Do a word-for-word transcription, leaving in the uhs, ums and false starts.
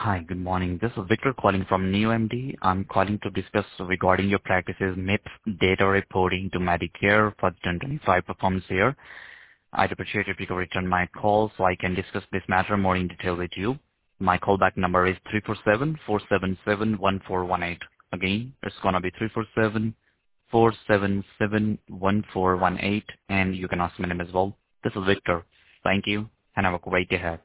Hi, good morning. This is Victor calling from NewMD. I'm calling to discuss regarding your practices M I P data reporting to Medicare for the twenty twenty-five performance year. I'd appreciate if you could return my call so I can discuss this matter more in detail with you. My callback number is three four seven, four seven seven, one four one eight. Again, it's going to be three four seven, four seven seven, one four one eight, and you can ask my name as well. This is Victor. Thank you, and have a great day ahead.